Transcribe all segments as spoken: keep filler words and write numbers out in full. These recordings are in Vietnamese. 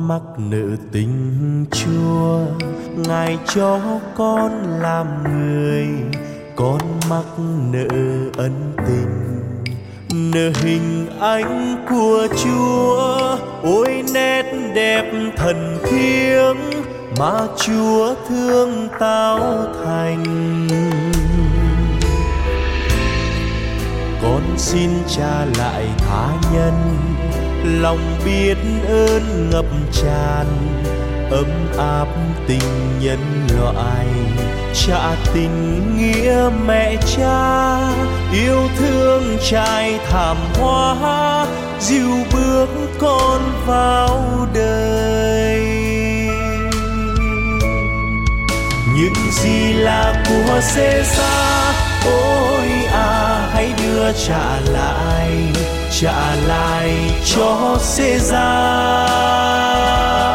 mắc nợ tình Chúa, Ngài cho con làm người. Con mắc nợ ân tình, nợ hình ảnh của Chúa. Ôi nét đẹp thần thiêng mà Chúa thương tao thành. Con xin trả lại tha nhân, lòng biết ơn ngập tràn, ấm áp tình nhân loại. Trả tình nghĩa mẹ cha, yêu thương trải thảm hoa, dìu bước con vào đời. Những gì là của Caesar, ôi à hãy đưa trả lại, trả lại cho Caesar.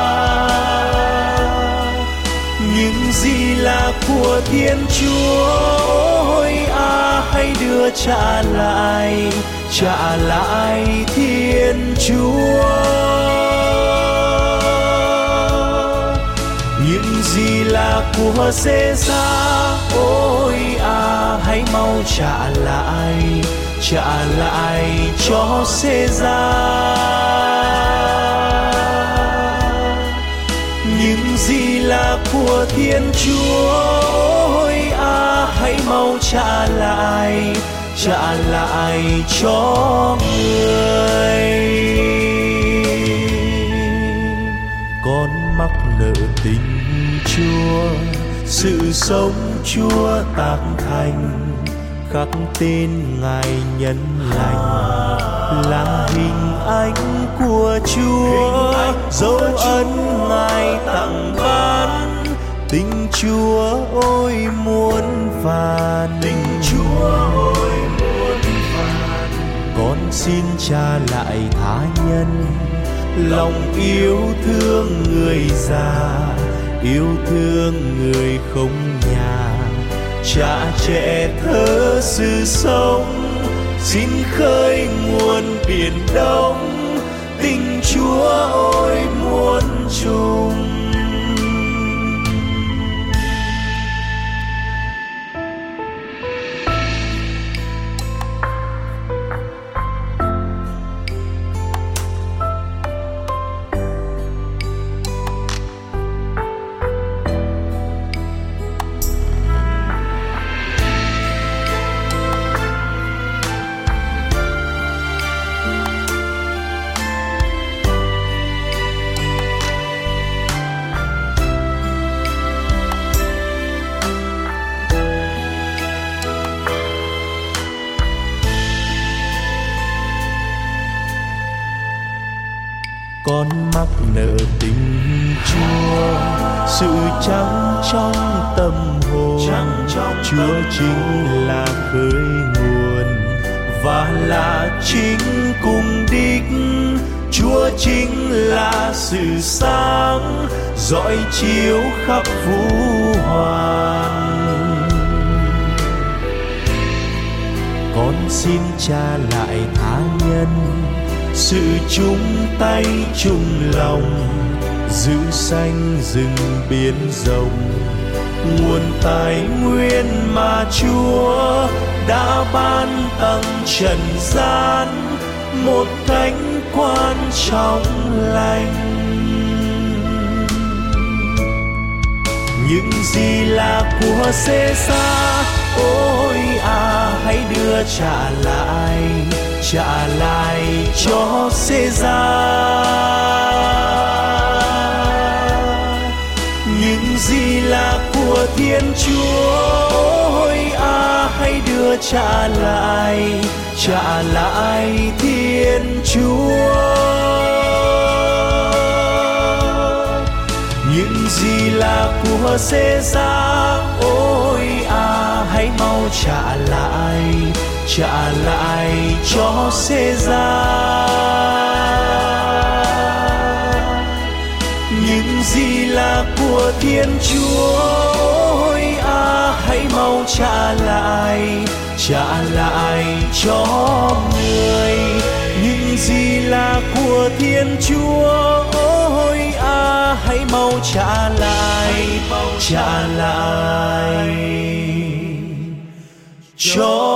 Những gì là của Thiên Chúa, ôi à hãy đưa trả lại, trả lại Thiên Chúa. Những gì là của Caesar, ôi à hãy mau trả lại, trả lại cho Caesar. Những gì là của Thiên Chúa, ôi à hãy mau trả lại, trả lại cho người. Con mắc nợ tình Chúa, sự sống Chúa tác thành, khắc tên Ngài nhân lành, là hình ảnh của Chúa, dấu ấn Ngài tặng ban. Tình Chúa ôi muôn vàn, tình Chúa ôi muôn vàn. Con xin trả lại tha nhân, lòng yêu thương người già, yêu thương người không nhà. Trả trẻ thơ sự sống, xin khơi nguồn biển đông. Tình Chúa ôi muôn trùng. Con mắc nợ tình Chúa, sự trắng trong tâm hồn. Chúa chính là khơi nguồn và là chính cùng đích. Chúa chính là sự sáng rọi chiếu khắp vũ hoàn. Con xin trả lại tha nhân, sự chung tay chung lòng, giữ xanh rừng biển rộng. Nguồn tài nguyên mà Chúa đã ban tặng trần gian, một cánh quan trong lành. Những gì là của Caesar, ôi à hãy đưa trả lại, trả lại cho Caesar. Những gì là của Thiên Chúa, ôi à hãy đưa trả lại, trả lại Thiên Chúa. Những gì là của Caesar, ôi à hãy mau trả lại, trả lại cho Caesar. Những gì là của Thiên Chúa, ôi à hãy mau trả lại, trả lại cho người. Những gì là của Thiên Chúa, ôi à hãy mau trả lại, trả lại cho